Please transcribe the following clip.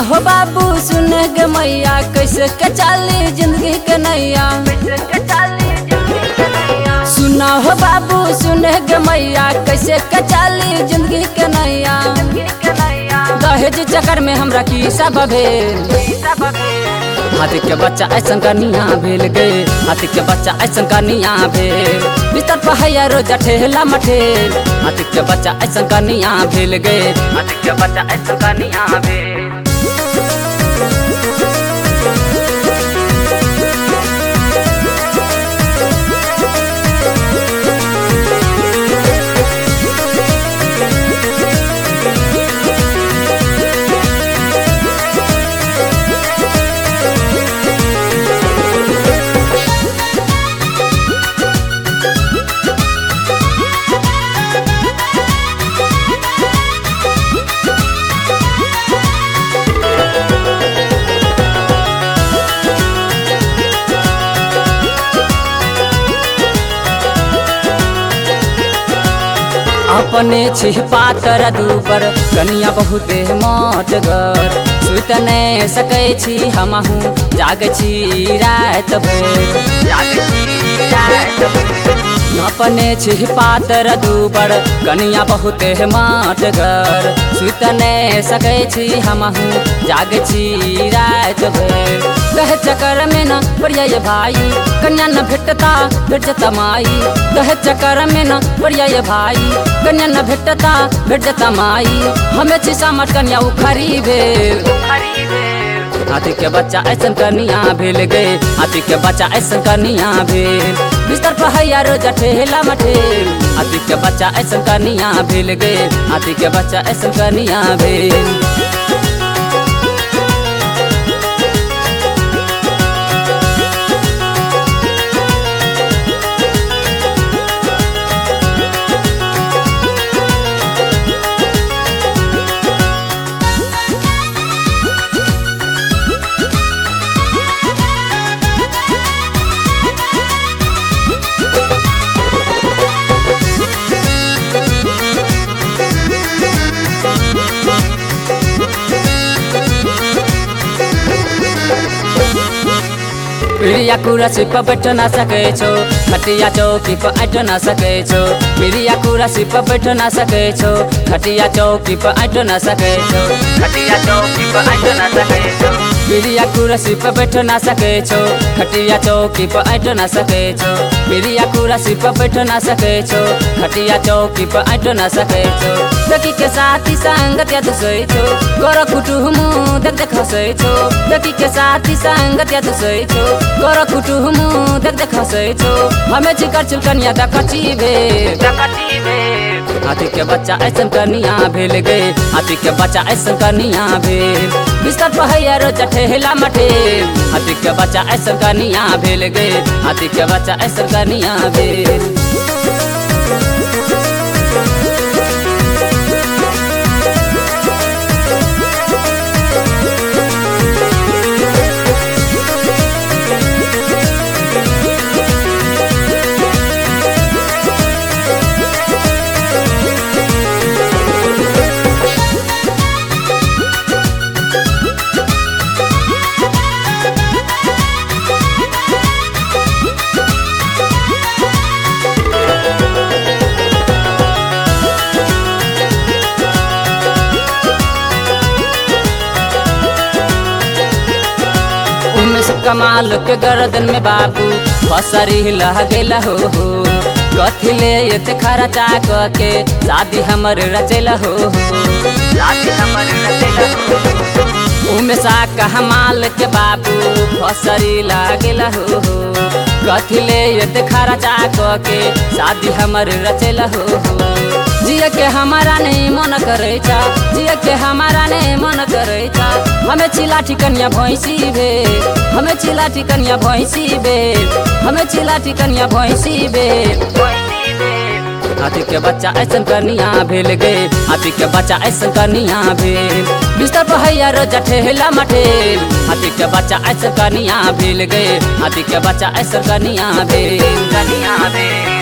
हो बाबू सुन गे मैया कैसे के चाली जिंदगी के नैया। सुना हो बाबू सुन गे मैया कैसे के चाली जिंदगी के नैया। दहेज चक्कर में हमरा की सब भेल। हाथी के बच्चा ऐसन कनिया भेल गए, हाथी के बच्चा ऐसन कनिया भेल। बिस्तर पहैया रोजा ठेला मठेल। हाथी के बच्चा ऐसन कनिया भेल गए, हाथी के बच्चा ऐसन कनिया भेल। अपने छिपा कर दूबर कनिया बहुते मटगर। सुत नहीं सकै छी हमहू जागै छी रात भर। अपने छिपा कर दूबर कनिया बहुते मटगर। सुत नहीं सकै छी हमहू जागै छी रात भर। कहे चक्कर में न पड़िया भाई कन्या न भेटता भेट जता माई। कहे चक्कर में न पड़िया भाई कन्या न भेटता भेट जता माई। हमें छिसा मत कन्या उखरी भेल। हाथी के बच्चा ऐसन कनिया भेल गए, हाथी के बच्चा ऐसन कनिया भेल। बिस्तर पहैया रोजा ठेला मठेल। हाथी के बच्चा ऐसन कनिया भेल गए, हाथी के बच्चा ऐसन कनिया भेल। प्रिया कुर्सी पर बैठ ना सकै छो, खटिया चौकी पर ऐठ ना सकै छो। प्रिया कुर्सी पर बैठ ना सकै छो, खटिया चौकी पर ऐठ ना सकै छो। खटिया चौकी पर ऐठ ना सकै छो। प्रिया कुर्सी पर बैठ ना सकै छो, खटिया चौकी पर ऐठ ना सकै छो। प्रिया कुर्सी पर बैठ ना सकै छो, खटिया चौकी पर ऐठ ना सकै छो। सखी के साथी संगत या दुसै छो, गोर कुटुम देख देख हसै छो। सखी के साथी संगत या दुसै छो, गोर कुटुम देख देख हसै छो। हमें चिकर चुलकनिया दकची भेल। हाथी के बच्चा ऐसन कनिया भेल गए, हाथी के बच्चा ऐसन कनिया भेल। बिस्तर पहैया रोजा ठेला मठेल। हाथी के बच्चा ऐसन कनिया भेल गए, हाथी के बच्चा ऐसन कनिया भेल। कमाल के गर्दन में बाबू फसरी लह गेल हो। कथी ले एते खर्चा के शादी हमर रचेला हो। शादी हमर रचेला हो। उमे सा कमाल के बाबू फसरी लह गेल हो। कथी ले एते खर्चा के शादी हमर रचेला हो। जिया के हमारा नहीं मन करे छा, जिया के हमारा नहीं मन करे छा। हमें चिला ठिकनिया भैंसी भेल, हमें चिला ठिकनिया भैंसी भेल, हमें चिला ठिकनिया भैंसी भेल। हाथी के बच्चा ऐसन कनिया भेल गए, हाथी के बच्चा ऐसन कनिया भेल। बिस्तर पहैया रोजा ठेला मठेल। हाथी के बच्चा ऐसन कनिया भेल गए, हाथी के बच्चा ऐसन कनिया भेल। कनिया भेल।